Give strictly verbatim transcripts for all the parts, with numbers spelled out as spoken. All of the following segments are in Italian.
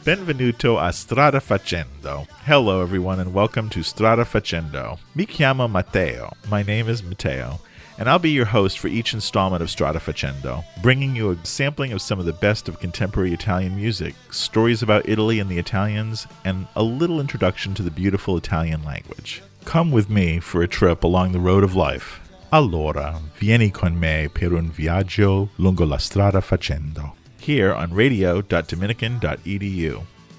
Benvenuto a Strada Facendo. Hello everyone and welcome to Strada Facendo. Mi chiamo Matteo. My name is Matteo, and I'll be your host for each installment of Strada Facendo, bringing you a sampling of some of the best of contemporary Italian music, stories about Italy and the Italians, and a little introduction to the beautiful Italian language. Come with me for a trip along the road of life. Allora, vieni con me per un viaggio lungo la strada facendo. Here on radio dot dominican dot e d u.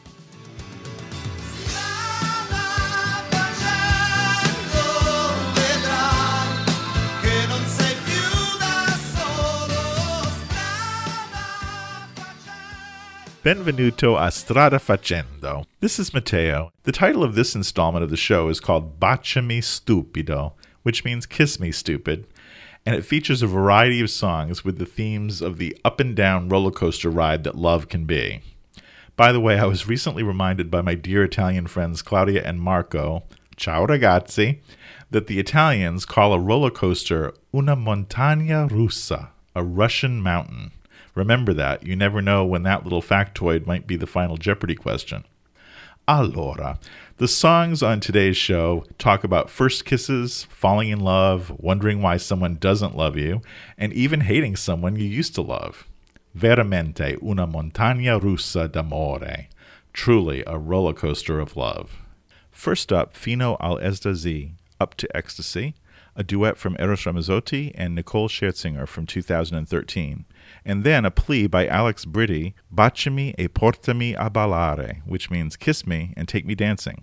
Benvenuto a Strada Facendo. This is Matteo. The title of this installment of the show is called Baciami Stupido, which means Kiss Me Stupid, and it features a variety of songs with the themes of the up and down roller coaster ride that love can be. By the way, I was recently reminded by my dear Italian friends Claudia and Marco, ciao ragazzi, that the Italians call a roller coaster una montagna russa, a Russian mountain. Remember that. You never know when that little factoid might be the final Jeopardy question. Allora, the songs on today's show talk about first kisses, falling in love, wondering why someone doesn't love you, and even hating someone you used to love. Veramente una montagna russa d'amore. Truly a roller coaster of love. First up, Fino all'estasi, Up to Ecstasy, a duet from Eros Ramazzotti and Nicole Scherzinger from two thousand thirteen. And then a plea by Alex Britti, Baciami e portami a ballare, which means kiss me and take me dancing.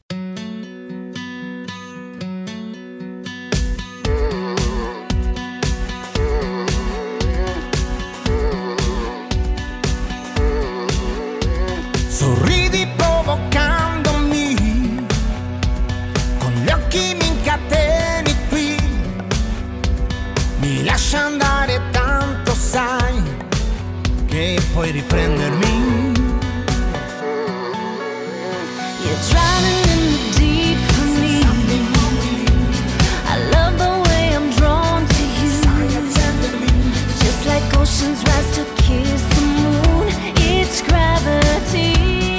Sorridi provocandomi, con gli occhi mi incateni qui, mi lascia andare tanto, sai, che puoi riprendermi. You're drowning in the deep for me. I love the way I'm drawn to you. Just like oceans rise to kiss the moon, it's gravity.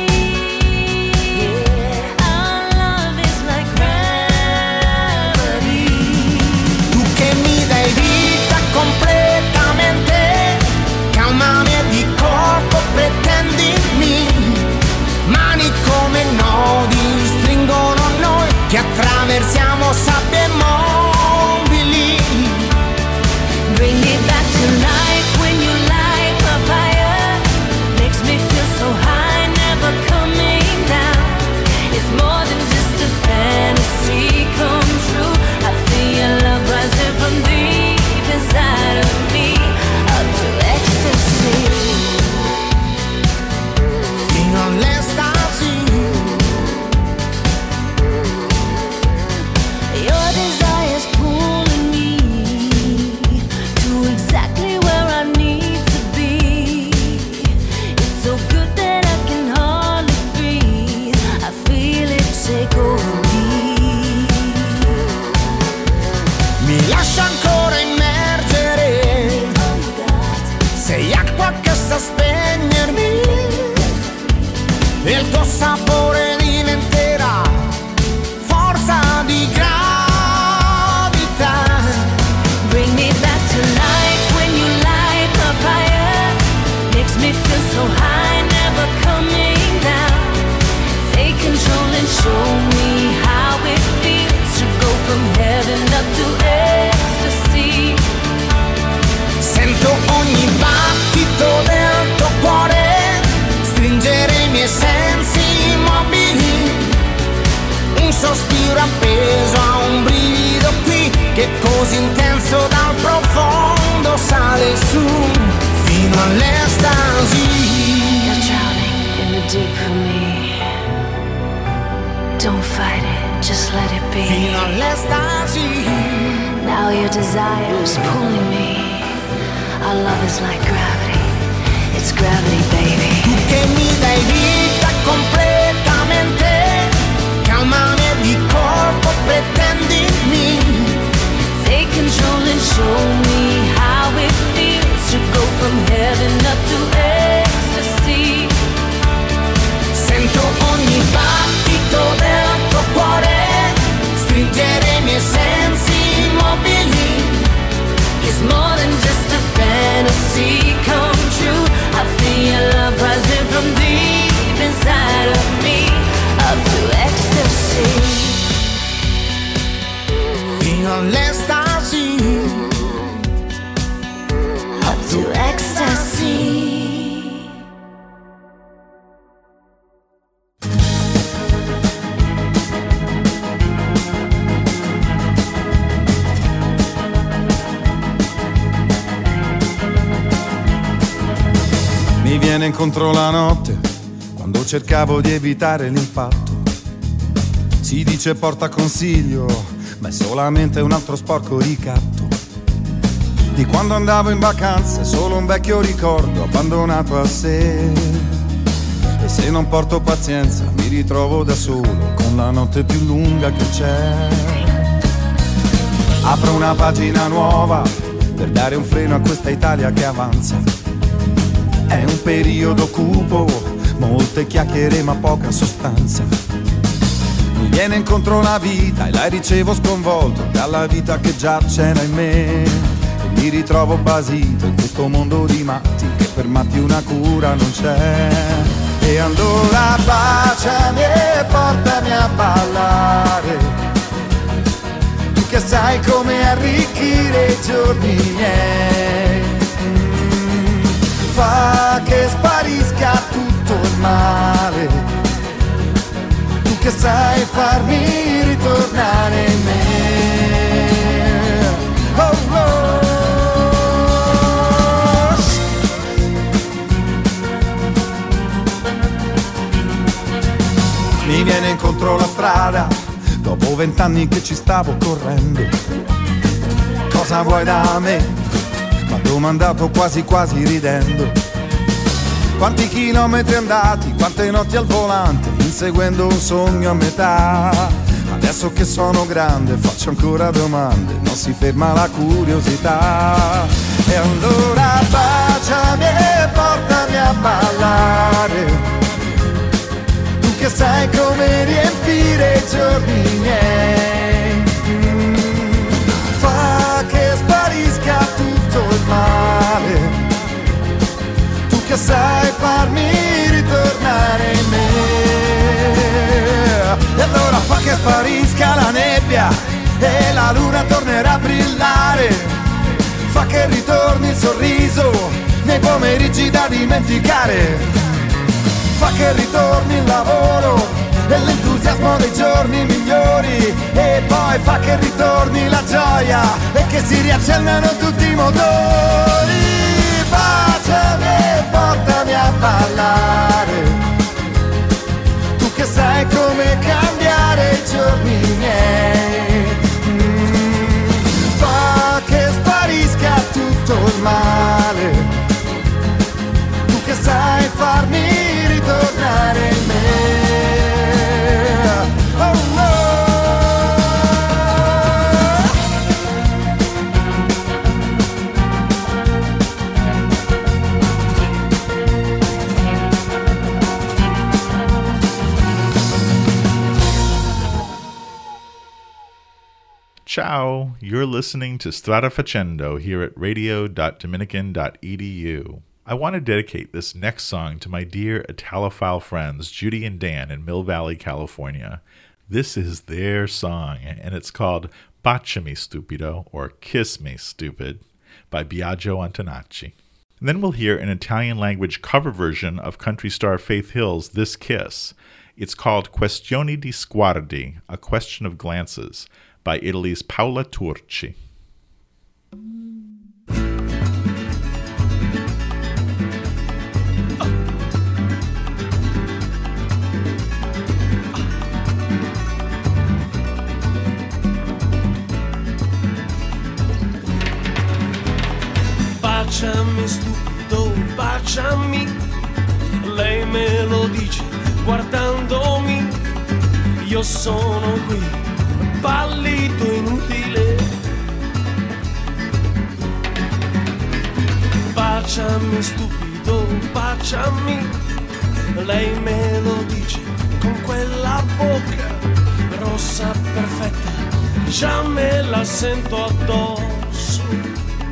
Our love is like gravity. Tu che mi dai vita completamente, calmami e di corpo pretendimi, mani come nodi stringono noi che attraversiamo sabbie mobili. Bring me back to life when you light my fire. Makes me feel so high, never coming down. It's more than just a fantasy come true. I feel your love rising from deep inside of me, up to ecstasy. Fino all'estasi. Your desire's pulling me to exactly where I need to be. It's so good that I can hardly breathe. I feel it take over me. Mi lascia ancora immergere, sei acqua che sa spegnermi, e il tuo sapore diventerà forza di gravità. Bring me back to life when you light my fire. Makes me feel so high, never coming down. Take control and show me how it feels to go from heaven up to ecstasy. Sento ogni battito del tuo cuore stringere i miei sensi immobili, un sospiro appeso a un brivido qui che così intenso dal profondo sale su fino all'estasi. You're drowning in the deep for me. Don't fight it, just let it be. Fino all'estasi. Now your desire is pulling me. Our love is like gravity. It's gravity, baby. Tu che mi dai vita completamente, calmami e di corpo pretendimi, Take control and show me how it feels to go from heaven up to ecstasy. viene incontro la notte quando cercavo di evitare l'impatto. Si dice porta consiglio, ma è solamente un altro sporco ricatto di quando andavo in vacanza, è solo un vecchio ricordo abbandonato a sé. E se non porto pazienza mi ritrovo da solo con la notte più lunga che c'è. Apro una pagina nuova per dare un freno a questa Italia che avanza. È un periodo cupo, molte chiacchiere ma poca sostanza. Mi viene incontro la vita e la ricevo sconvolto dalla vita che già c'era in me. E mi ritrovo basito in questo mondo di matti che per matti una cura non c'è. E allora baciami e portami a ballare, tu che sai come arricchire i giorni miei. Mm, fa che sparisca tutto il male, tu che sai farmi ritornare in me. Oh, oh. Mi viene incontro la strada dopo vent'anni che ci stavo correndo. Cosa vuoi da me? M'ha domandato quasi quasi ridendo. Quanti chilometri andati, quante notti al volante, inseguendo un sogno a metà. Adesso che sono grande faccio ancora domande, non si ferma la curiosità. E allora baciami e portami a ballare, che sai come riempire i giorni miei. Mm, fa che sparisca tutto il male, tu che sai farmi ritornare in me. E allora fa che sparisca la nebbia e la luna tornerà a brillare. Fa che ritorni il sorriso nei pomeriggi da dimenticare. Fa che ritorni il lavoro e l'entusiasmo dei giorni migliori. E poi fa che ritorni la gioia e che si riaccendano tutti i motori. Baciami e portami a ballare, tu che sai come cambiare i giorni miei. Mm, fa che sparisca tutto il male, tu che sai farmi tornare in me. Oh, oh. Ciao, you're listening to Strada Facendo here at radio dot dominican dot e d u. I want to dedicate this next song to my dear Italophile friends Judy and Dan in Mill Valley, California. This is their song, and it's called Baciami Stupido, or Kiss Me Stupid, by Biagio Antonacci. And then we'll hear an Italian-language cover version of country star Faith Hill's This Kiss. It's called Questioni di Sguardi, A Question of Glances, by Italy's Paola Turci. Baciami stupido, baciami, lei me lo dice guardandomi, io sono qui, pallito inutile. Baciami stupido, baciami, lei me lo dice con quella bocca rossa perfetta, già me la sento addosso.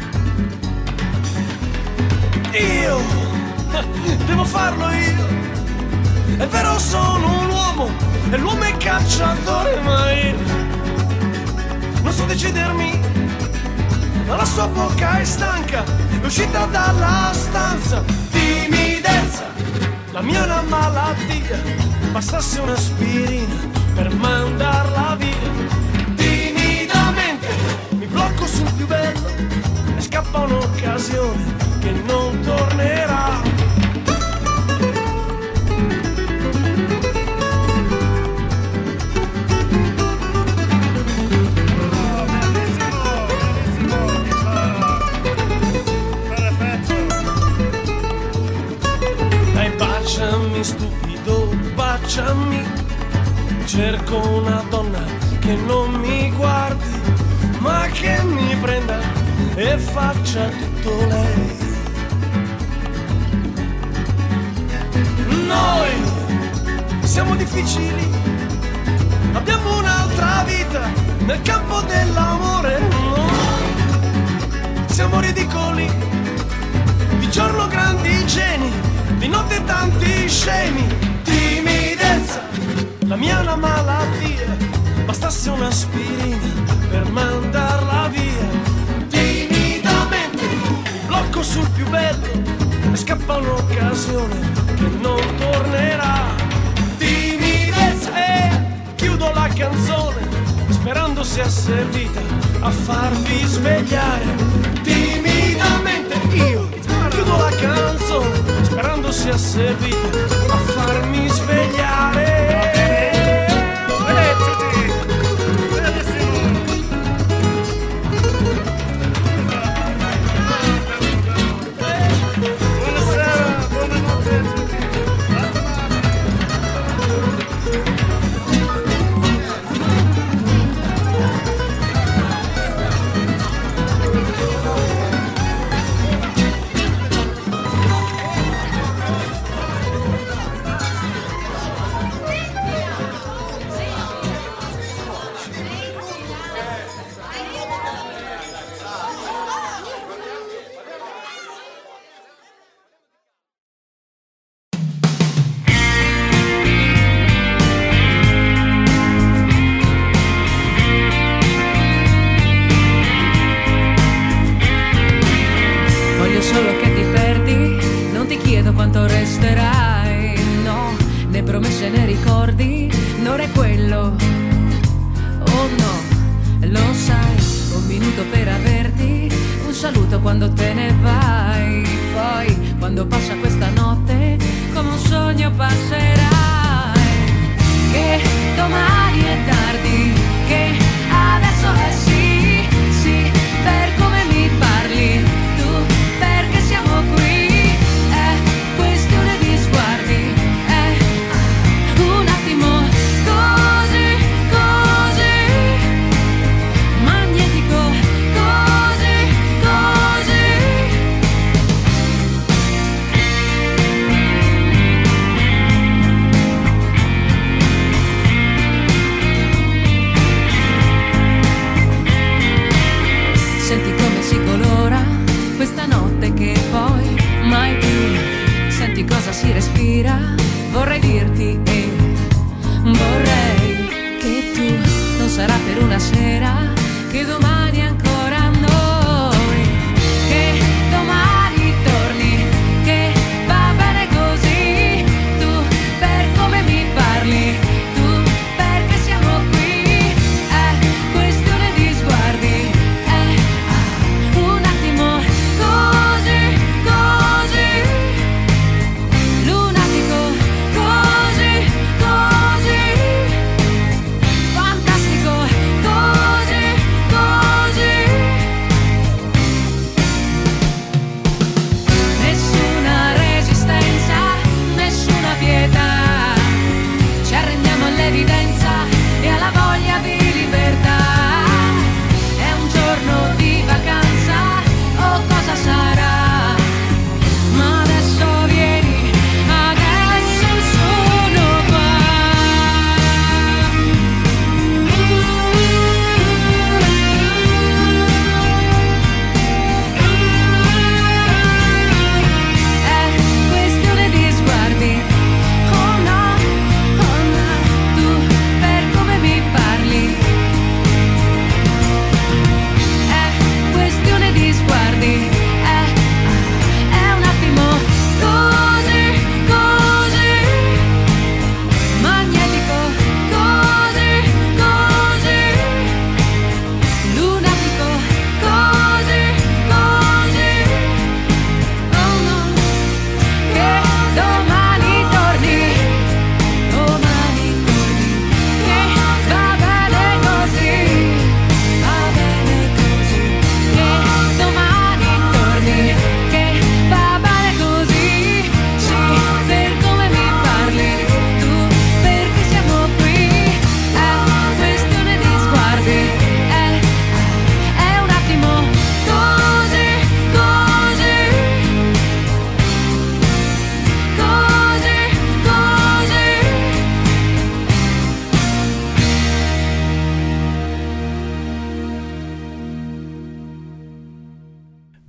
Io devo farlo io, è vero sono un uomo e l'uomo è cacciatore, ma io non so decidermi, ma la sua bocca è stanca, è uscita dalla stanza. Timidezza, la mia è una malattia, bastasse un'aspirina per mandarla via. Timidamente mi blocco sul più bello e scappa un'occasione che non tornerà. baciami stupido, baciami. Cerco una donna che non mi guardi, ma che mi prenda e faccia tutto lei. Noi siamo difficili, abbiamo un'altra vita nel campo dell'amore. Noi siamo ridicoli, di giorno grandi geni, di notte tanti scemi. Timidezza, la mia è una malattia, bastasse un'aspirina per mandarla via. Timidamente mi blocco sul più bello e scappa un'occasione che non tornerà. Timidezza, e chiudo la canzone sperando sia servita a farvi svegliare. Timidamente io chiudo la canzone sperando sia servita a farmi svegliare. Quanto resterai, no, né promesse né ricordi, non è quello, oh no, lo sai, un minuto per averti, un saluto quando te ne vai, poi quando passa questa notte, come un sogno passerai, che domani è tardi, che adesso è sì, sì, per come mi parli, tu perché siamo qui.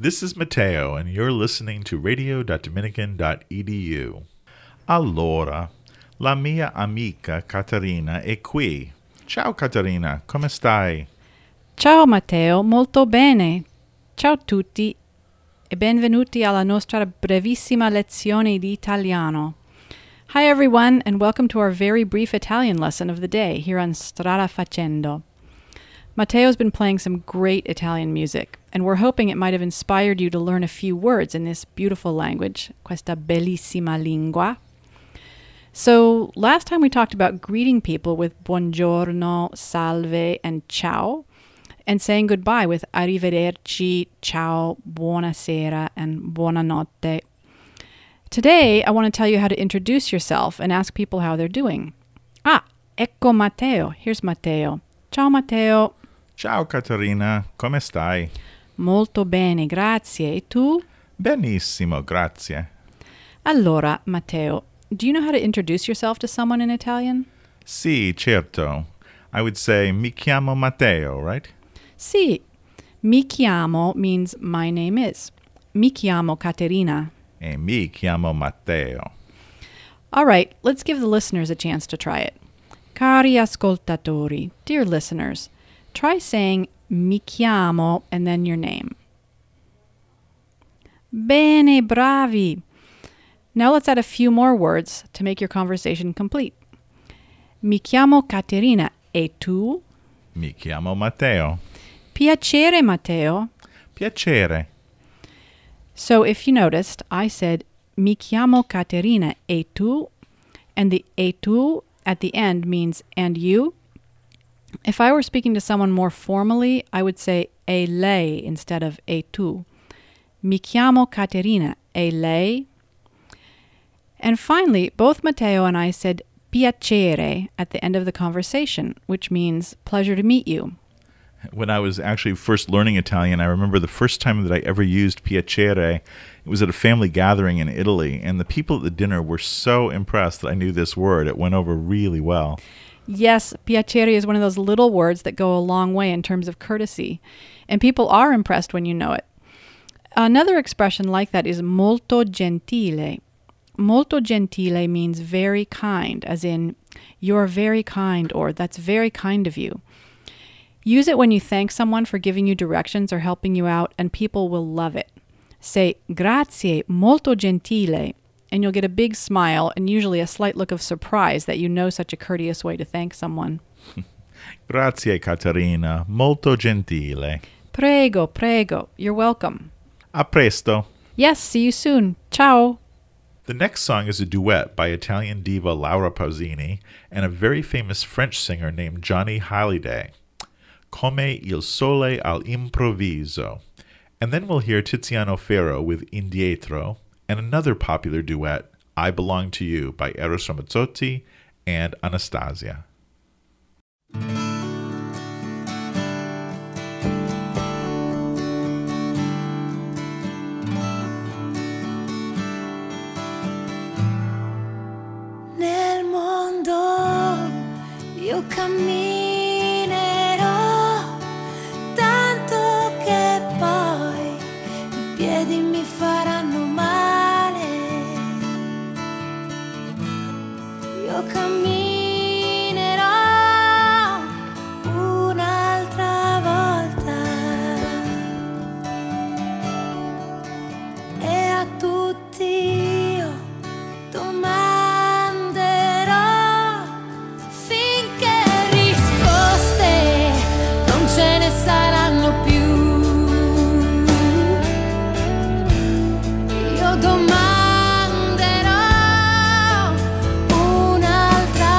This is Matteo, and you're listening to radio dot dominican dot e d u. Allora, la mia amica Caterina è qui. Ciao Caterina, come stai? Ciao Matteo, molto bene. Ciao tutti e benvenuti alla nostra brevissima lezione di italiano. Hi everyone, and welcome to our very brief Italian lesson of the day here on Strada Facendo. Matteo's been playing some great Italian music, and we're hoping it might have inspired you to learn a few words in this beautiful language, questa bellissima lingua. So, last time we talked about greeting people with buongiorno, salve, and ciao, and saying goodbye with arrivederci, ciao, buonasera, and buonanotte. Today, I want to tell you how to introduce yourself and ask people how they're doing. Ah, ecco Matteo. Here's Matteo. Ciao Matteo. Ciao Caterina, come stai? Molto bene, grazie. E tu? Benissimo, grazie. Allora, Matteo, do you know how to introduce yourself to someone in Italian? Sì, certo. I would say, mi chiamo Matteo, right? Sì. Mi chiamo means my name is. Mi chiamo Caterina. E mi chiamo Matteo. All right, let's give the listeners a chance to try it. Cari ascoltatori, dear listeners, try saying mi chiamo and then your name. Bene, bravi. Now let's add a few more words to make your conversation complete. Mi chiamo Caterina e tu? Mi chiamo Matteo. Piacere, Matteo. Piacere. So if you noticed, I said mi chiamo Caterina e tu, and the e tu at the end means and you. If I were speaking to someone more formally, I would say e lei instead of e tu. Mi chiamo Caterina e lei. And finally, both Matteo and I said piacere at the end of the conversation, which means pleasure to meet you. When I was actually first learning Italian, I remember the first time that I ever used piacere, it was at a family gathering in Italy, and the people at the dinner were so impressed that I knew this word. It went over really well. Yes, piacere is one of those little words that go a long way in terms of courtesy, and people are impressed when you know it. Another expression like that is molto gentile. Molto gentile means very kind, as in, you're very kind, or that's very kind of you. Use it when you thank someone for giving you directions or helping you out, and people will love it. Say, grazie, molto gentile, and you'll get a big smile and usually a slight look of surprise that you know such a courteous way to thank someone. Grazie, Caterina, molto gentile. Prego, prego, you're welcome. A presto. Yes, see you soon. Ciao. The next song is a duet by Italian diva Laura Pausini and a very famous French singer named Johnny Hallyday. Come il sole all'improvviso. And then we'll hear Tiziano Ferro with Indietro, and another popular duet, I Belong to You, by Eros Ramazzotti and Anastasia. Nel mondo io cammino mi faranno male. Io camminerò un'altra volta e a tutti io domanderò finché risposte non ce ne saranno più. Domanderò un'altra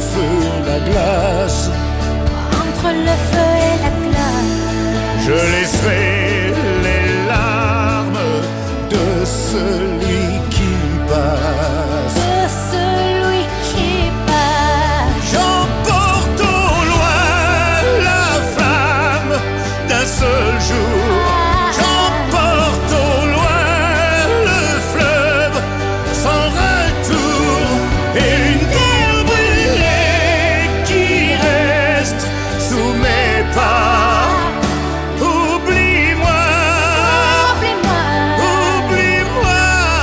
feu et la glace. Entre le feu et la glace, Je laisserai les larmes de celui qui passe. de celui qui passe. J'emporte au loin la flamme d'un seul jour. J'emporte au loin le fleuve sans retour. Et une terre brûlée qui reste sous mes pas. Oublie-moi, Oublie-moi, oublie-moi.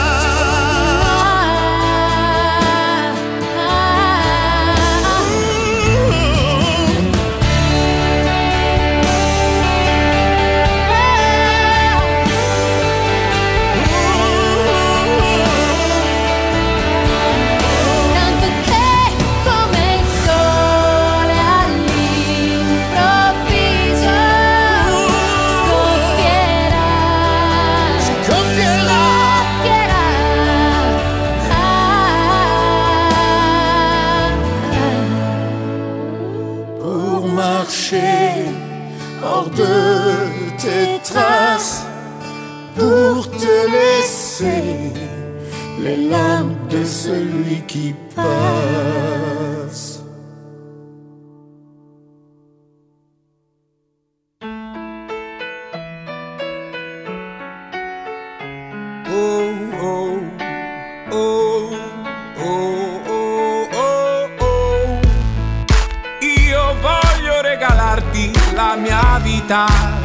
tanto che come il sole all'improvviso scoppierà, Scoppierà. scoppierà. Pour marcher hors de tes traces, pour te laisser les larmes de celui qui passe. Oh, oh, oh, oh, oh, oh, oh. Io voglio regalarti la mia vita.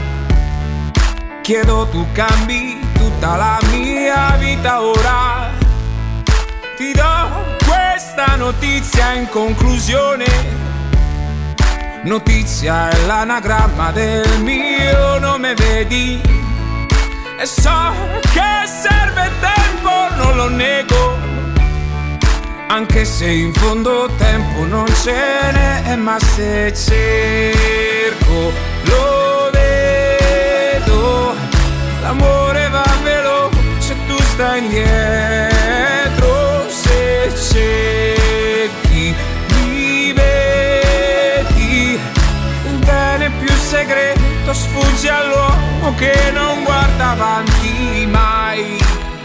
Chiedo tu cambi tutta la mia vita ora. Ti do questa notizia in conclusione. Notizia è l'anagramma del mio nome, vedi? E so che serve tempo, non lo nego. Anche se in fondo tempo non ce n'è, ma se cerco lo vedo. L'amore va veloce, tu stai indietro. Se cerchi mi vedi. Il bene più segreto sfugge all'uomo che non guarda avanti mai.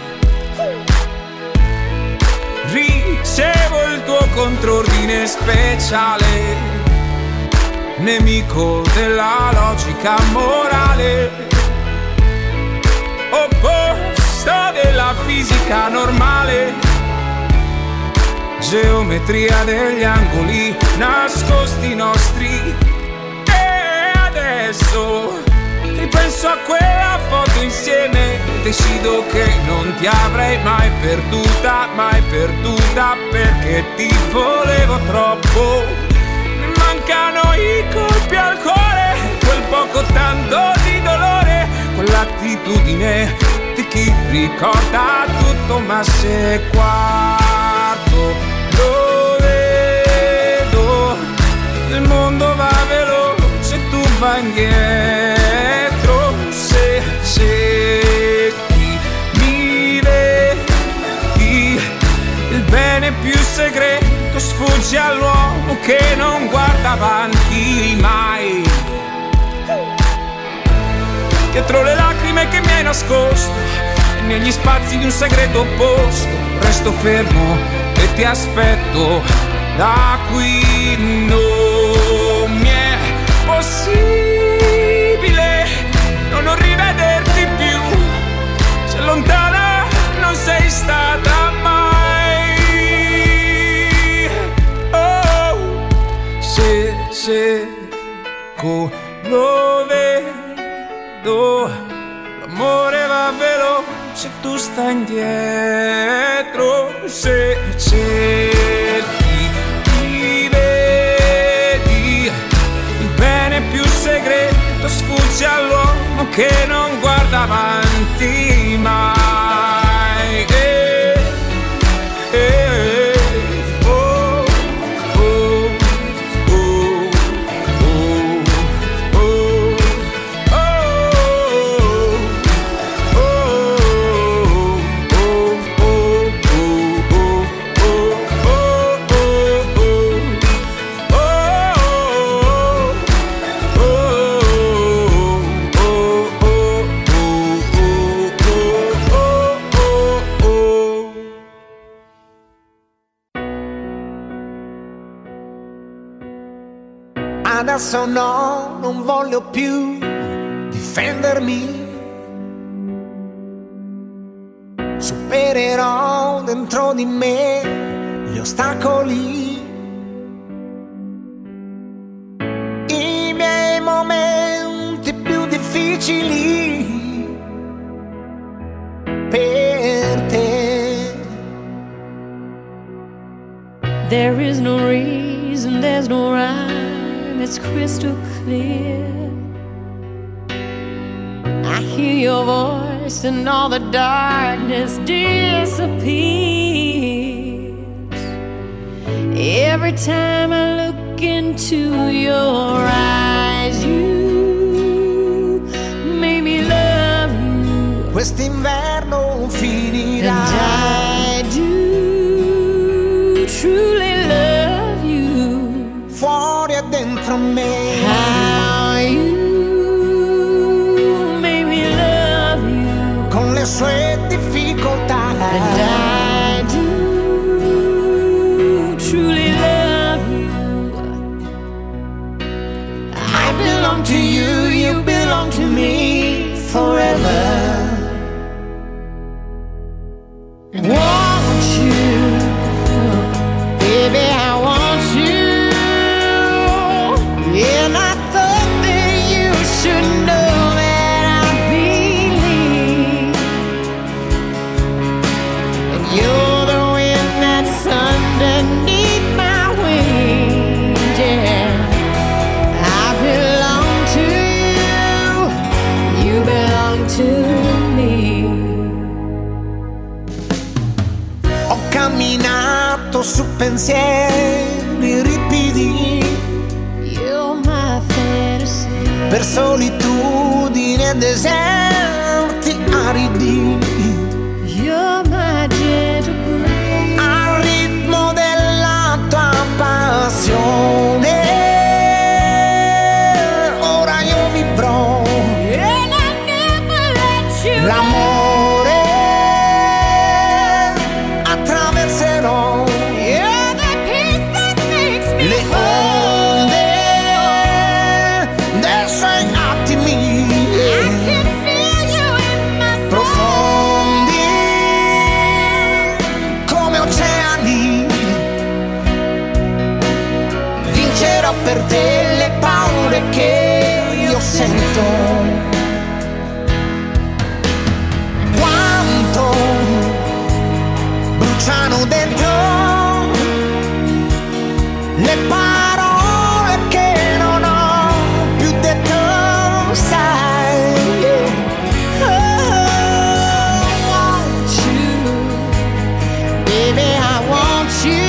Ricevo il tuo contrordine speciale, nemico della logica morale, opposto della fisica normale, geometria degli angoli nascosti nostri. E adesso ripenso a quella foto insieme, decido che non ti avrei mai perduta, mai perduta, perché ti volevo troppo. Mi mancano i colpi al cuore, quel poco tanto di dolore, quell'attitudine di chi ricorda tutto, ma se quarto lo vedo, il mondo va veloce, tu vai indietro. Se cerchi mi vedi, il bene più segreto sfugge all'uomo che non guarda avanti mai. Dietro le lacrime che mi hai nascosto e negli spazi di un segreto posto, resto fermo e ti aspetto. Da qui non mi è possibile non rivederti più, se lontana non sei stata mai. Oh, se cerco lo vedo, l'amore va veloce, tu stai indietro. Se cerchi mi vedi, il bene più segreto sfugge all'uomo che non guarda avanti mai. Eh, eh, oh, oh, oh, oh, oh, oh, oh, oh, oh. Adesso no, non voglio più difendermi. Supererò dentro di me gli ostacoli, i miei momenti più difficili per te. There is no reason, there's no rhyme, it's crystal clear. I hear your voice and all the darkness disappears. Every time I look into your eyes, you made me love you. Quest'inverno finirà. And I do truly love you. Fuori e dentro me. How you le sue difficoltà. And I do truly love you. I belong to you, you belong to me forever. Want you, baby, I want you. And I thought that you should know. Camminato su pensieri ripidi, You're my fantasy. Per solitudini e deserti aridi. You're my gentle breeze. Al ritmo della tua passione ora io vivrò. And I never let you L'amore per te le paure che io sento. Quanto bruciano dentro le parole che non ho più detto, sai. Oh, I want you, baby, I want you.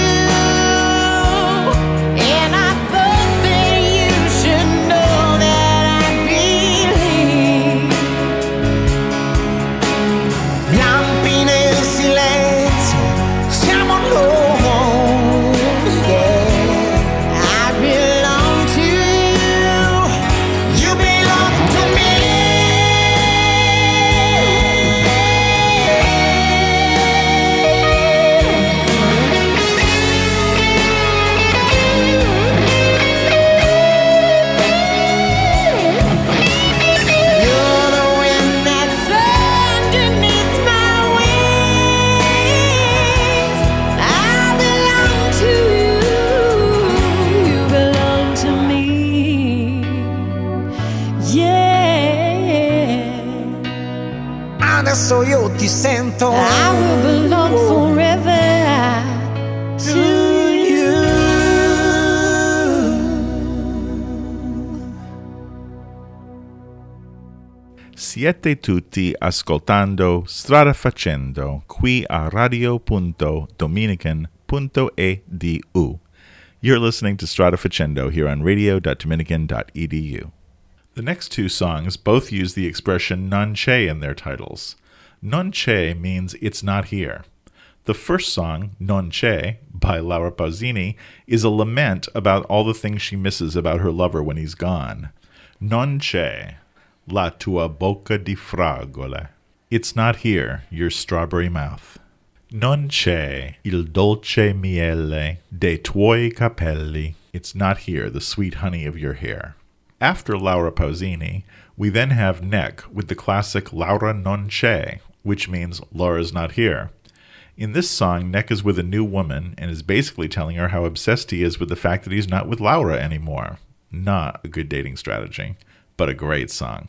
Adesso io ti sento. I will belong forever to you. Siete tutti ascoltando Strada Facendo qui a radio punto dominican punto e d u. You're listening to Strada Facendo here on radio dot dominican dot e d u. The next two songs both use the expression non c'è in their titles. Non c'è means it's not here. The first song, Non c'è, by Laura Pausini, is a lament about all the things she misses about her lover when he's gone. Non c'è, la tua bocca di fragole. It's not here, your strawberry mouth. Non c'è il dolce miele dei tuoi capelli. It's Not Here, the Sweet Honey of Your Hair. After Laura Pausini, we then have Neck with the classic Laura Non C'è, which means Laura's not here. In this song, Neck is with a new woman and is basically telling her how obsessed he is with the fact that he's not with Laura anymore. Not a good dating strategy, but a great song.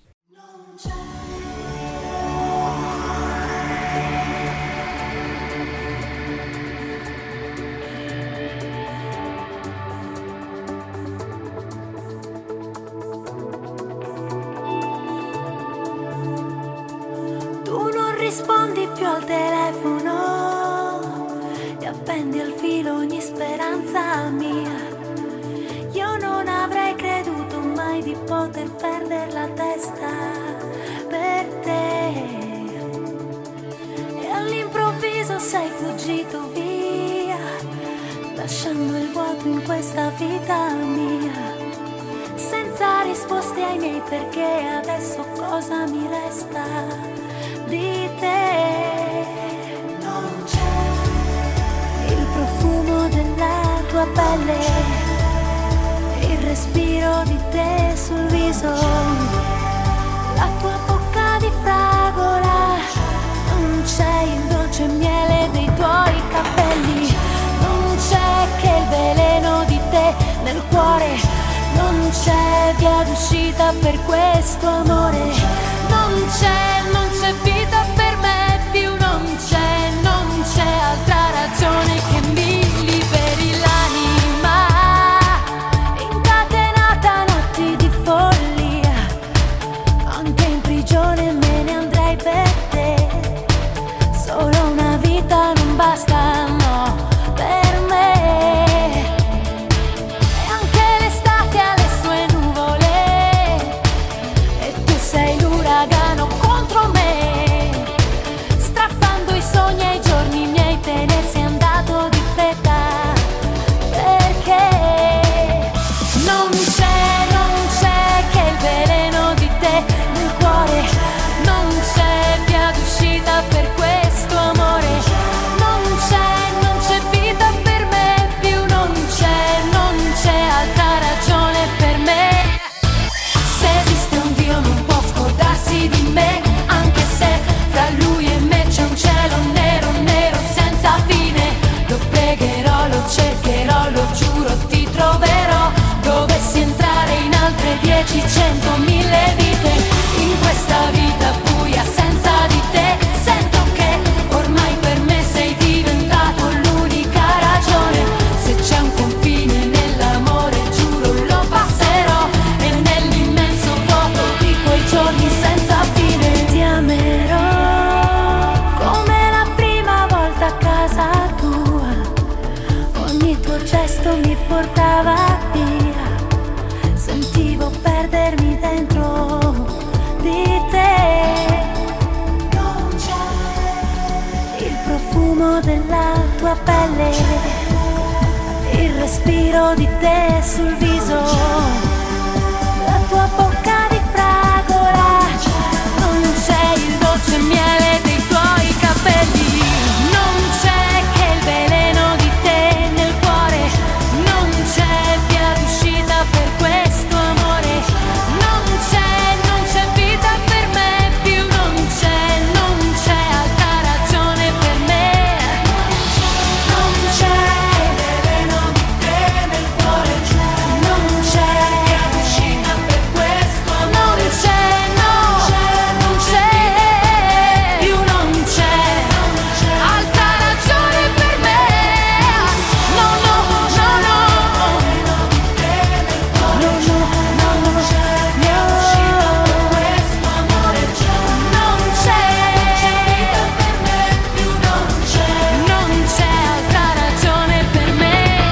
Rispondi più al telefono e appendi al filo ogni speranza mia. Io non avrei creduto mai di poter perdere la testa per te, e all'improvviso sei fuggito via, lasciando il vuoto in questa vita mia, senza risposte ai miei perché. Adesso cosa mi resta di te? Non c'è il profumo della tua pelle, il respiro di te sul viso, la tua bocca di fragola, non c'è il dolce miele dei tuoi capelli, non c'è che il veleno di te nel cuore, non c'è via d'uscita per questo amore, non c'è, non c'è vita per me più, non c'è, non c'è altra ragione che mi liberi l'anima, incatenata a notti di follia, anche in prigione me ne andrei per te, solo una vita non basta, no, per me. E anche l'estate ha le sue nuvole e tu sei l'uragano contro me, strappando i sogni ai giorni miei, te ne sei andato di fretta, perché non c'è, non c'è che il veleno di te nel cuore, non c'è via d'uscita per questo amore, non c'è, non c'è vita per me più, non c'è, non c'è altra ragione per me. Se esiste un Dio non può scordarsi di me, anche se fra lui e me c'è un cielo nero, nero senza fine. Lo pregherò, lo cercherò, lo giuro, ti troverò. Dovessi entrare in altre dieci, cento, mille vite, in questa vita buia senza di te, sento che ormai per me sei diventato l'unica ragione. Se c'è un confine nell'amore, giuro lo passerò, e nell'immenso vuoto di quei giorni senza fine ti amerò come la prima volta a casa tua. Ogni tuo gesto mi portava via, sentivo perdermi dentro di te. Non c'è il profumo della tua pelle, il respiro di te sul viso, la tua bocca di fragola, non c'è il dolce miele dei tuoi capelli, non c'è che il veleno di te nel cuore, non c'è via d'uscita per questo amore, non c'è, non c'è vita per me più, non c'è, non c'è altra ragione per me, non c'è il veleno di te nel cuore, non c'è via d'uscita per questo amore, non c'è, no, non c'è più, non c'è altra ragione per me, no, no, no, no, no, no, no, no, no, via d'uscita per questo amore, non c'è vita per me più, non c'è, non c'è altra ragione per me.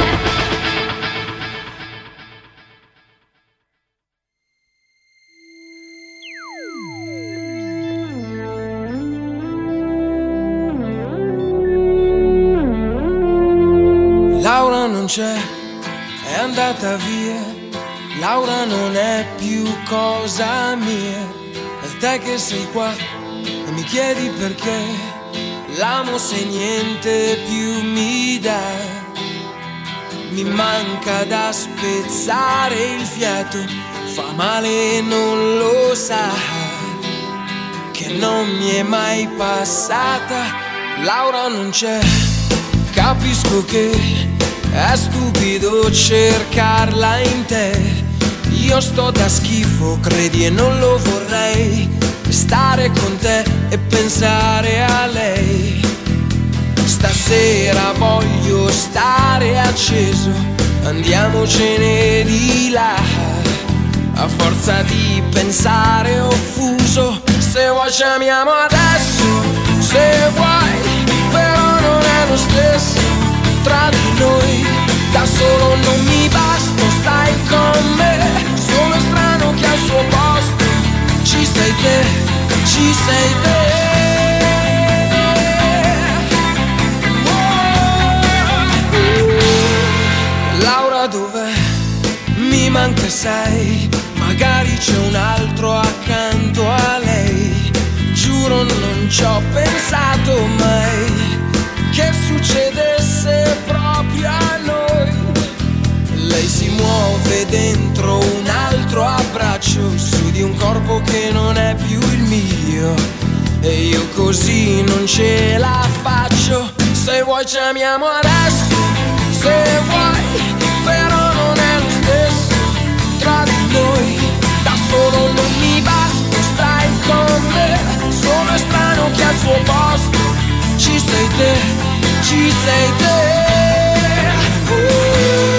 Laura non c'è, è andata via. Laura non è più cosa mia. E te che sei qua e mi chiedi perché l'amo se niente più mi dà. mi manca da spezzare il fiato, fa male e non lo sa, che non mi è mai passata. Laura non c'è, capisco che è stupido cercarla in te. Io sto da schifo, credi, e non lo vorrei, stare con te e pensare a lei. Stasera voglio stare acceso, andiamocene di là, a forza di pensare offuso. Se vuoi ci amiamo adesso, se vuoi, però non è lo stesso tra di noi. Da solo non mi basta, stai con me, sono strano che al suo posto ci sei te, ci sei te. Laura dov'è? Mi manca sei, magari c'è un altro accanto a lei. Giuro non ci ho pensato mai che succedesse proprio a noi. Lei si muove dentro un altro abbraccio, su di un corpo che non è più il mio, e io così non ce la faccio. Se vuoi ci amiamo adesso, se vuoi, però non è lo stesso tra di noi. Da solo non mi basta, stai con me, sono strano che al suo posto ci sei te, ci sei te. uh,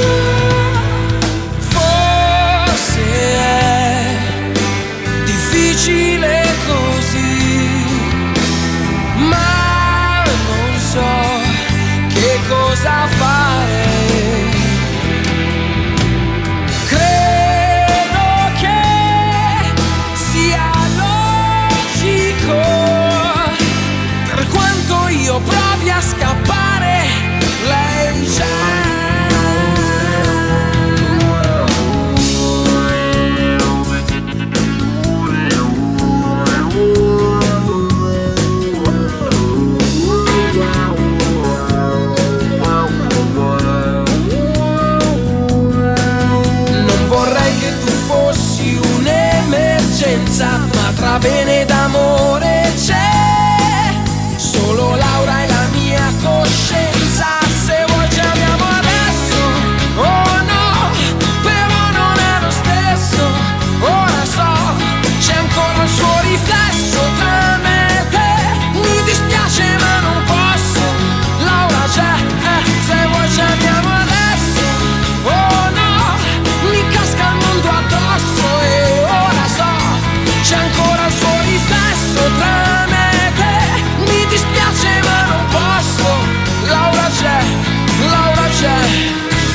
Forse è difficile così, ma non so che cosa fare. Io provi a scappare, lei c'è. Non vorrei che tu fossi un'emergenza, ma tra bene ed amore c'è solo Laura e la mia coscienza. Se vuoi ci amiamo adesso, oh no, però non è lo stesso. Ora so, c'è ancora il suo riflesso tra me e te. Mi dispiace ma non posso, Laura c'è, eh, se vuoi ci amiamo adesso, oh no, mi casca il mondo addosso. E ora so, c'è ancora il suo riflesso tra me e te. Mi dispiace ma non posso, Laura c'è, Laura c'è.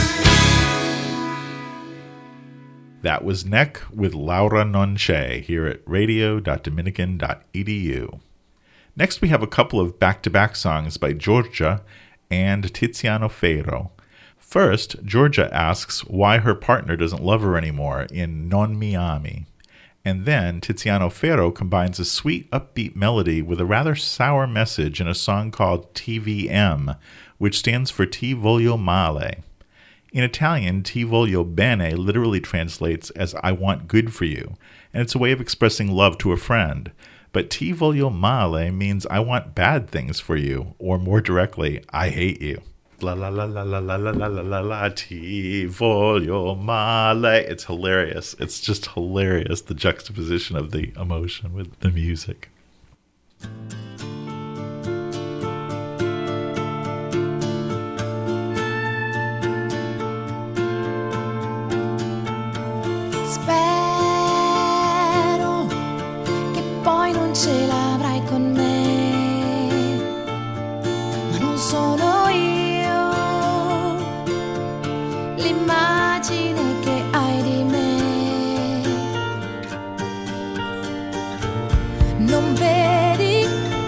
That was Neck with Laura Non C'è here at radio dot dominican dot e d u. Next we have a couple of back-to-back songs by Giorgia and Tiziano Ferro. First, Giorgia asks why her partner doesn't love her anymore in Non Mi Ami. And then Tiziano Ferro combines a sweet, upbeat melody with a rather sour message in a song called T V M, which stands for Ti voglio male. In Italian, Ti voglio bene literally translates as I want good for you, and it's a way of expressing love to a friend. But Ti voglio male means I want bad things for you, or more directly, I hate you. La la la la la la la la la la la ti voglio male. It's hilarious. It's just hilarious, the juxtaposition of the emotion with the music. Spero che poi non ce l'avrai con me, ma non sono io l'immagine che hai di me. Non vedi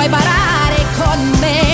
separare con me.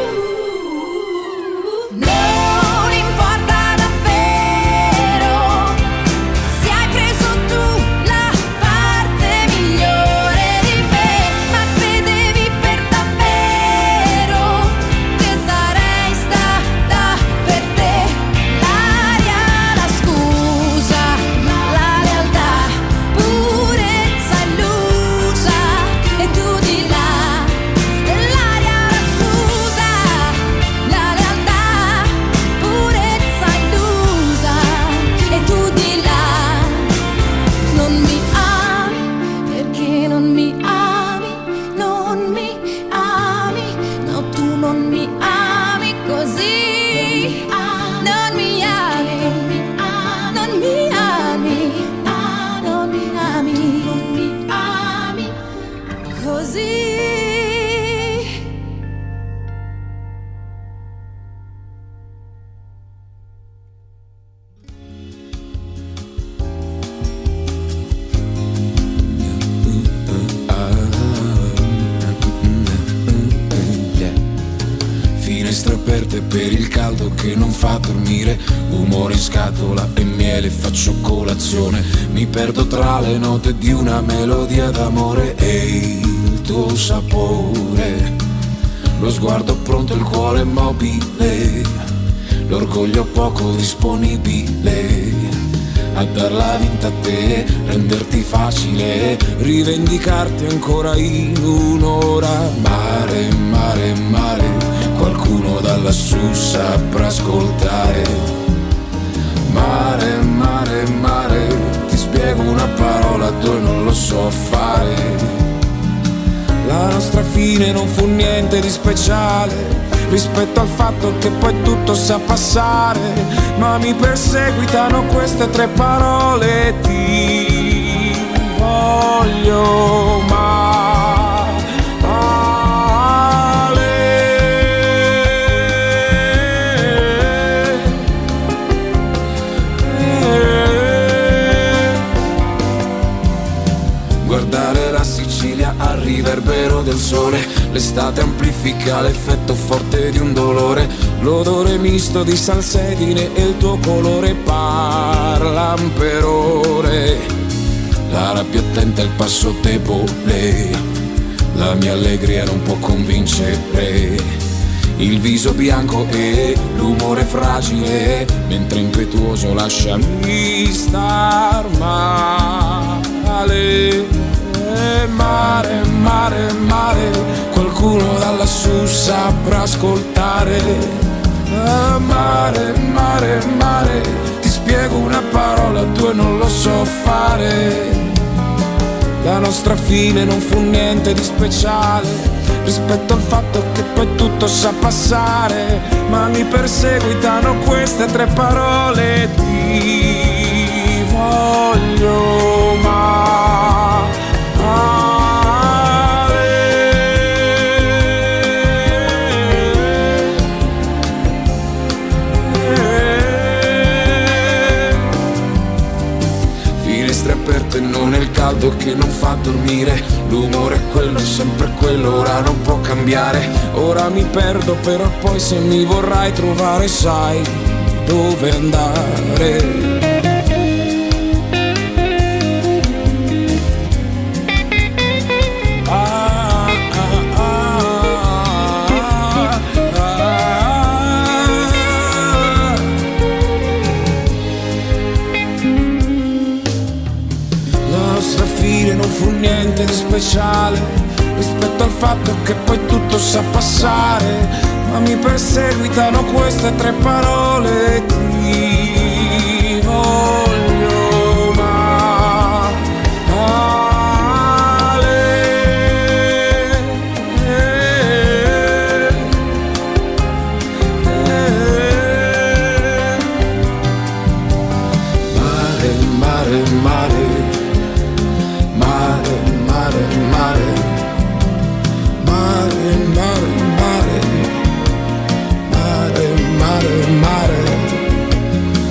Non importa davvero se hai preso tu la parte migliore di me, ma credevi per davvero che sarei stata per te l'aria, la scusa, la lealtà, purezza illusa, e tu di là, l'aria, la scusa, la lealtà, purezza illusa, e tu di là. Non mi ami perché non mi ami, non mi ami, no, tu non mi ami così, non mi ami, non mi ami, non mi ami, non mi ami così. Finestre aperte per il caldo che non fa dormire, umore in scatola e miele, faccio colazione, mi perdo tra le note di una melodia d'amore e il tuo sapore, lo sguardo pronto, il cuore mobile, l'orgoglio poco disponibile a darla vinta a te, renderti facile, rivendicarti ancora in un'ora. Mare, mare, mare, qualcuno da lassù saprà ascoltare. Mare, mare, mare, ti spiego una parola, due non lo so fare. La nostra fine non fu niente di speciale rispetto al fatto che poi tutto sa passare, ma mi perseguitano queste tre parole: ti voglio guardare la Sicilia al riverbero del sole, l'estate amplifica l'effetto forte di un dolore, l'odore misto di salsedine e il tuo colore parlan per ore, la rabbia attenta, il passo debole, la mia allegria non può convincere, il viso bianco e l'umore fragile, mentre impetuoso lasciami star male. Mare, mare, mare, qualcuno da lassù saprà ascoltare. Mare, mare, mare, ti spiego una parola, due non lo so fare. La nostra fine non fu niente di speciale rispetto al fatto che poi tutto sa passare, ma mi perseguitano queste tre parole: ti voglio male. Finestre aperte, non è il caldo che non fa dormire, l'umore è quello, sempre quello, ora non può cambiare, ora mi perdo, però poi se mi vorrai trovare sai dove andare. Non fu niente di speciale rispetto al fatto che poi tutto sa passare, ma mi perseguitano queste tre parole: ti voglio male. Mare, mare, mare, mare, mare, mare, mare, mare, mare, mare, mare,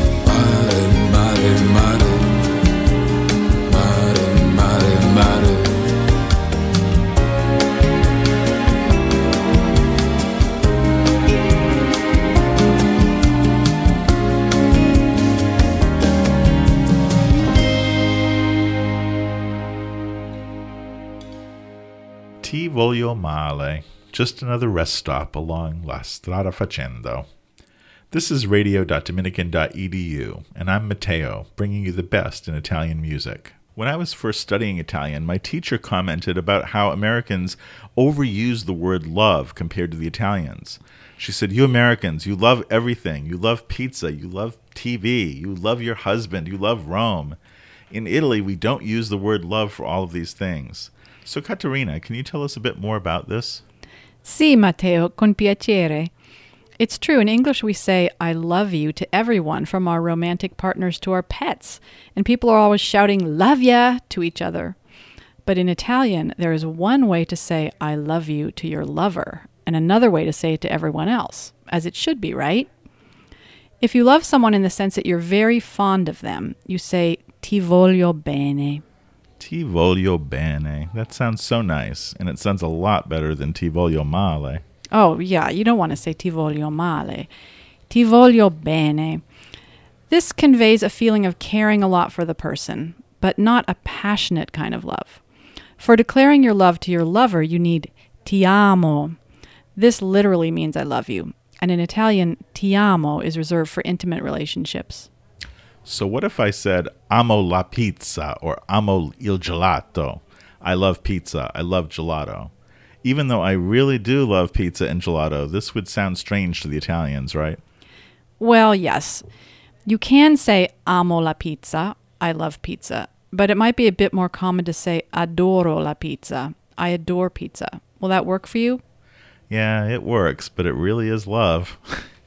voglio male. Just another rest stop along La Strada Facendo. This is radio dot dominican dot e d u, and I'm Matteo, bringing you the best in Italian music. When I was first studying Italian, my teacher commented about how Americans overuse the word love compared to the Italians. She said, you Americans, you love everything. You love pizza. You love T V. You love your husband. You love Rome. In Italy, we don't use the word love for all of these things. So, Caterina, can you tell us a bit more about this? Sì, Matteo, con piacere. It's true, in English we say, I love you to everyone, from our romantic partners to our pets, and people are always shouting, love ya, to each other. But in Italian, there is one way to say, I love you to your lover, and another way to say it to everyone else, as it should be, right? If you love someone in the sense that you're very fond of them, you say, ti voglio bene. Ti voglio bene. That sounds so nice, and it sounds a lot better than ti voglio male. Oh, yeah, you don't want to say ti voglio male. Ti voglio bene. This conveys a feeling of caring a lot for the person, but not a passionate kind of love. For declaring your love to your lover, you need ti amo. This literally means I love you. And in Italian, ti amo is reserved for intimate relationships. So what if I said, amo la pizza, or amo il gelato? I love pizza, I love gelato. Even though I really do love pizza and gelato, this would sound strange to the Italians, right? Well, yes. You can say amo la pizza, I love pizza, but it might be a bit more common to say adoro la pizza, I adore pizza. Will that work for you? Yeah, it works, but it really is love.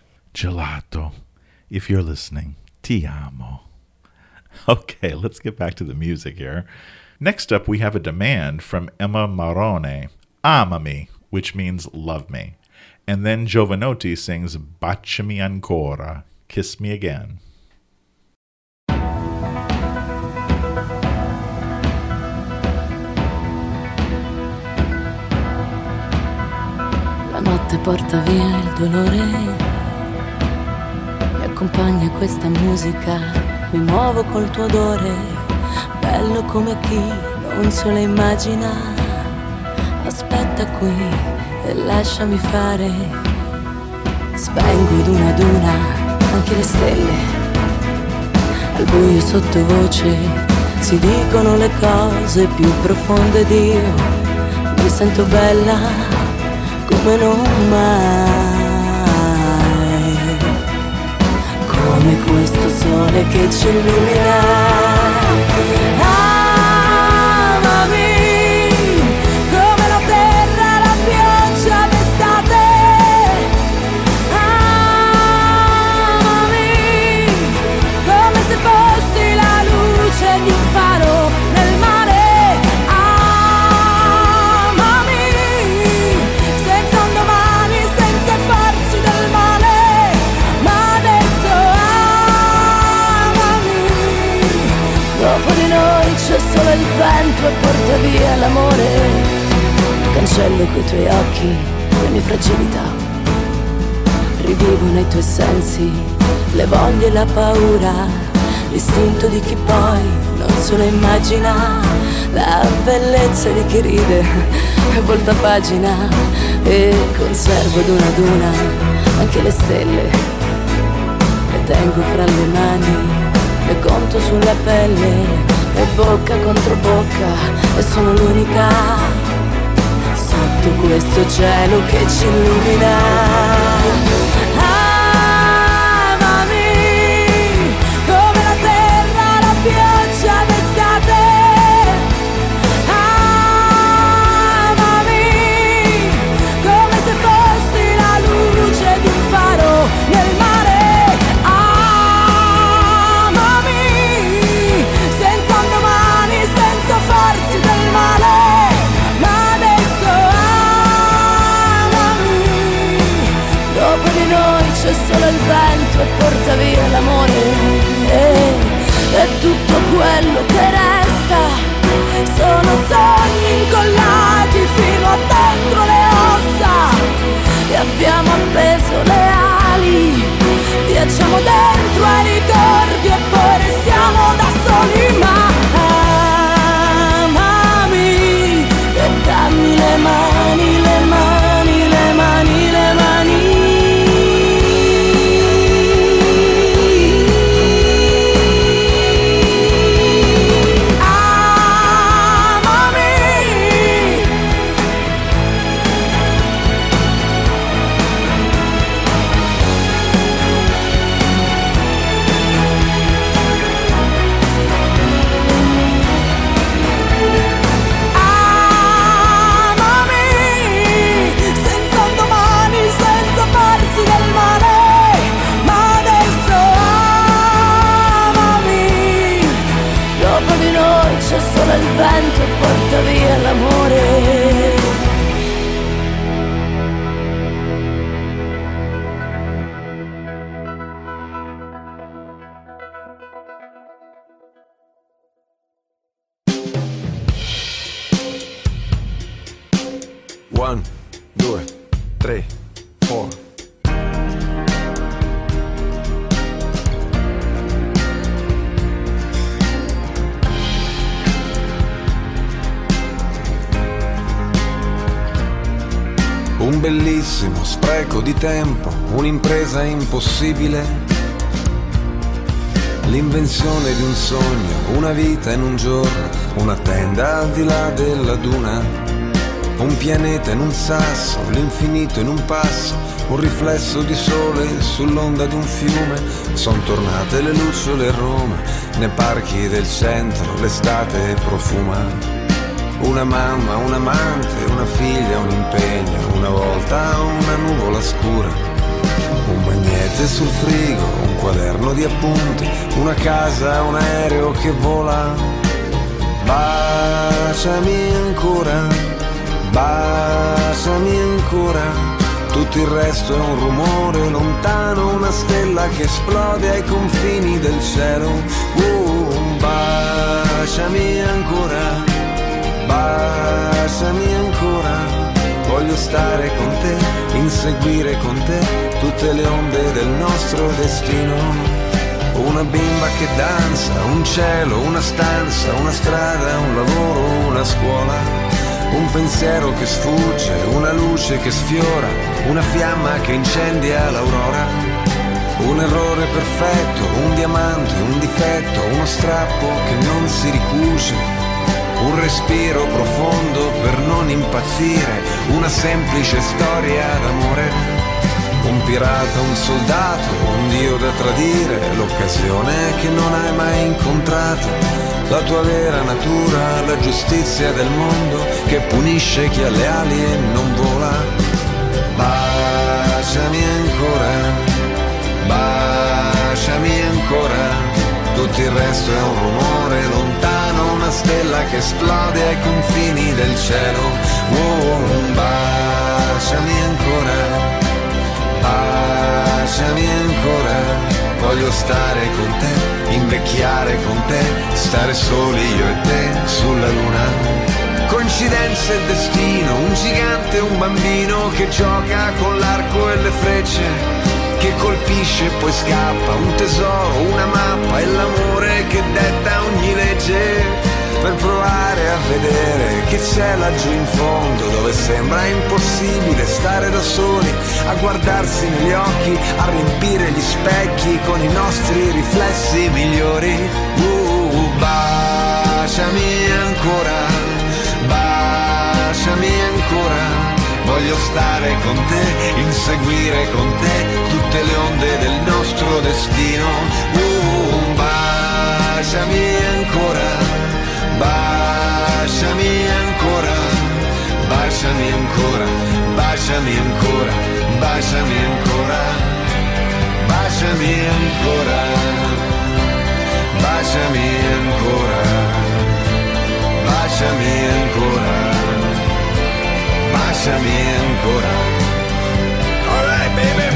Gelato, if you're listening, ti amo. Okay, let's get back to the music here. Next up, we have a demand from Emma Marrone, Amami, which means love me. And then Jovanotti sings Baciami ancora, kiss me again. La notte porta via il dolore, mi accompagna questa musica, mi muovo col tuo odore, bello come chi non se lo immagina. Aspetta qui e lasciami fare, spengo ad una ad una anche le stelle, al buio sottovoce si dicono le cose più profonde ed io mi sento bella come non mai, come questo sole che ci illumina. Solo il vento e porta via l'amore, cancello coi tuoi occhi le mie fragilità, rivivo nei tuoi sensi le voglie e la paura, l'istinto di chi poi non se lo immagina, la bellezza di chi ride e volta pagina, e conservo ad una ad una anche le stelle, le tengo fra le mani, le conto sulla pelle, e bocca contro bocca, e sono l'unica sotto questo cielo che ci illumina. Amami come la terra, la pioggia d'estate. Amami come se fossi la luce di un faro nel mare. C'è solo il vento e porta via l'amore, e, e tutto quello che resta sono sogni incollati fino a dentro le ossa, e abbiamo appeso le ali, viaggiamo dentro ai ricordi e poi restiamo da soli, ma amami e dammi le mani. tre, four. Un bellissimo spreco di tempo, un'impresa impossibile, l'invenzione di un sogno, una vita in un giorno, una tenda al di là della duna, un pianeta in un sasso, l'infinito in un passo, un riflesso di sole sull'onda di un fiume. Son tornate le lucciole a Roma, nei parchi del centro l'estate profuma. Una mamma, un amante, una figlia, un impegno, una volta una nuvola scura, un magnete sul frigo, un quaderno di appunti, una casa, un aereo che vola. Baciami ancora, baciami ancora, tutto il resto è un rumore lontano, una stella che esplode ai confini del cielo. Uh, baciami ancora, baciami ancora, voglio stare con te, inseguire con te tutte le onde del nostro destino. Una bimba che danza, un cielo, una stanza, una strada, un lavoro, una scuola, un pensiero che sfugge, una luce che sfiora, una fiamma che incendia l'aurora. Un errore perfetto, un diamante, un difetto, uno strappo che non si ricuce, un respiro profondo per non impazzire, una semplice storia d'amore. Un pirata, un soldato, un dio da tradire, l'occasione che non hai mai incontrato, la tua vera natura, la giustizia del mondo che punisce chi ha le ali e non vola. Baciami ancora, baciami ancora, tutto il resto è un rumore lontano, una stella che esplode ai confini del cielo. Oh, baciami ancora, baciami ancora, voglio stare con te, invecchiare con te, stare soli io e te sulla luna. Coincidenza e destino, un gigante e un bambino che gioca con l'arco e le frecce, che colpisce e poi scappa, un tesoro, una mappa e l'amore che detta ogni legge, per provare a vedere che c'è laggiù in fondo, dove sembra impossibile stare da soli, a guardarsi negli occhi, a riempire gli specchi con i nostri riflessi migliori. Uh, baciami ancora, baciami ancora, voglio stare con te, inseguire con te tutte le onde del nostro destino. Uh, baciami ancora, baciami ancora, baciami ancora, baciami ancora, baciami ancora, baciami ancora, baciami ancora, baciami ancora, baciami ancora. All right, baby.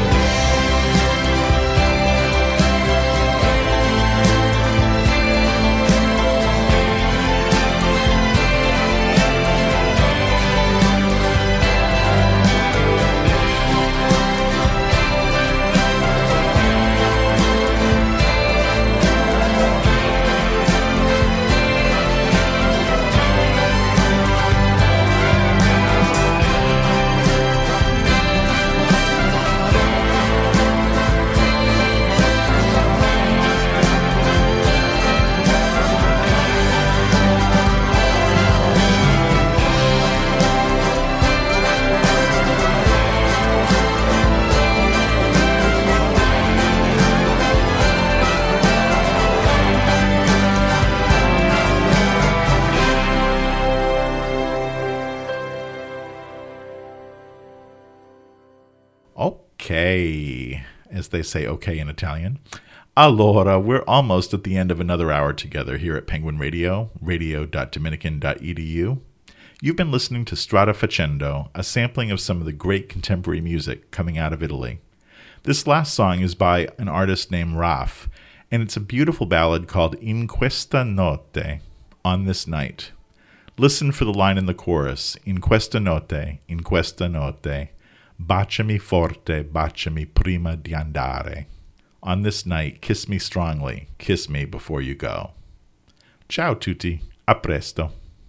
Okay, as they say okay in Italian. Allora, we're almost at the end of another hour together here at Penguin Radio, radio dot dominican dot e d u. You've been listening to Strada Facendo, a sampling of some of the great contemporary music coming out of Italy. This last song is by an artist named Raf, and it's a beautiful ballad called In Questa Notte, On This Night. Listen for the line in the chorus, In Questa Notte, In Questa Notte. Baciami forte, baciami prima di andare. On this night, kiss me strongly, kiss me before you go. Ciao tutti, a presto.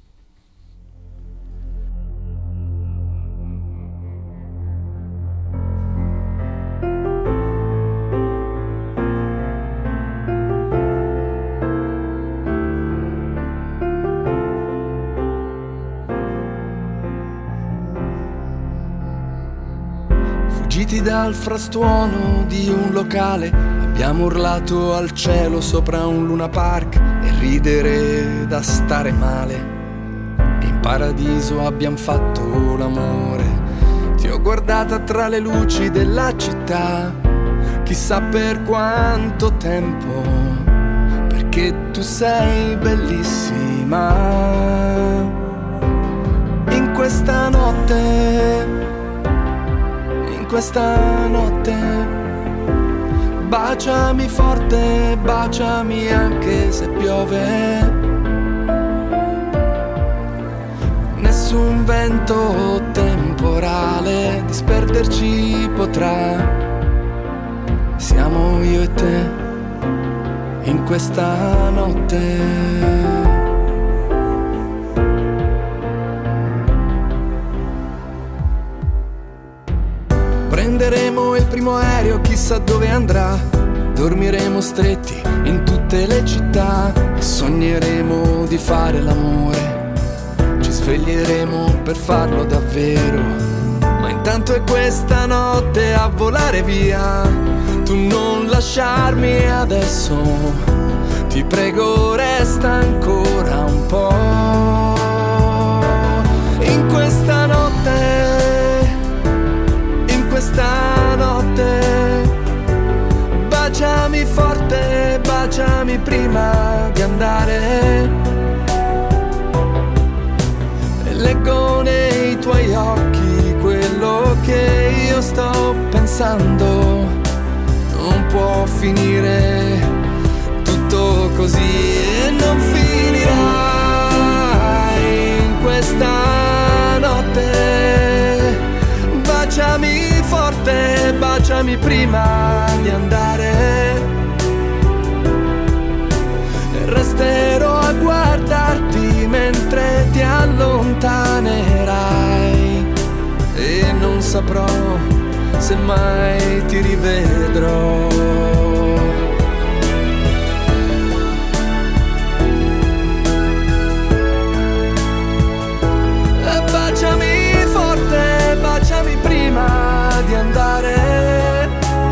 Fuggiti dal frastuono di un locale, abbiamo urlato al cielo sopra un Luna Park e ridere da stare male. E in paradiso abbiamo fatto l'amore. Ti ho guardata tra le luci della città, chissà per quanto tempo, perché tu sei bellissima. In questa notte, in questa notte, baciami forte, baciami anche se piove. Nessun vento temporale disperderci potrà. Siamo io e te in questa notte. Prenderemo il primo aereo, chissà dove andrà. Dormiremo stretti in tutte le città e sogneremo di fare l'amore. Ci sveglieremo per farlo davvero, ma intanto è questa notte a volare via. Tu non lasciarmi adesso, ti prego resta ancora un po'. In questa notte, in questa notte, baciami forte, baciami prima di andare. E leggo nei tuoi occhi quello che io sto pensando. Non può finire tutto così e non finirà in questa notte. Baciami forte, baciami prima di andare. E resterò a guardarti mentre ti allontanerai. E non saprò se mai ti rivedrò. E baciami forte, baciami prima di andare.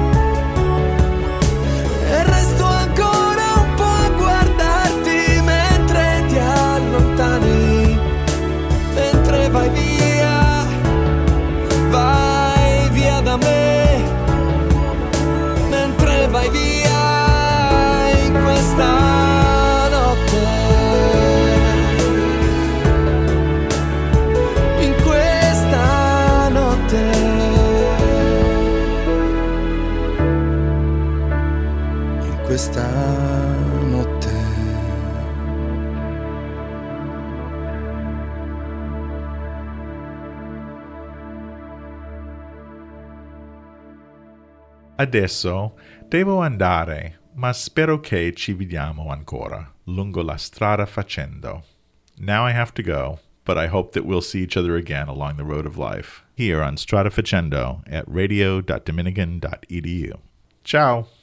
E resto ancora un po' a guardarti mentre ti allontani, mentre vai via, vai via da me, mentre vai via in questa notte, in questa notte, in questa notte. Adesso devo andare, ma spero che ci vediamo ancora lungo la strada facendo. Now I have to go, but I hope that we'll see each other again along the road of life, here on Strada Facendo at radio dot dominican dot e d u. Ciao!